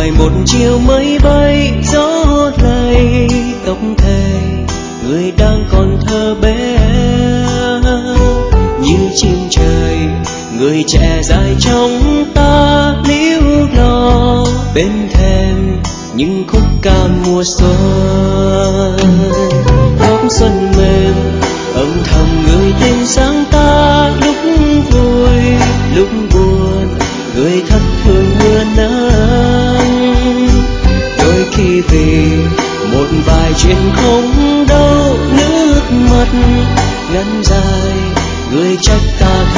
ngoài một chiều mây bay gió lay tóc thề, người đang còn thơ bé như chim trời. Người trẻ dài trong ta líu lo bên thềm những khúc ca mùa xuân. Góc xuân mềm âm thầm người tình sáng ta, lúc vui lúc buồn người thất thường mưa nắng. Đôi khi vì một vài chuyện không đâu nước mắt ngắn dài, người trách ta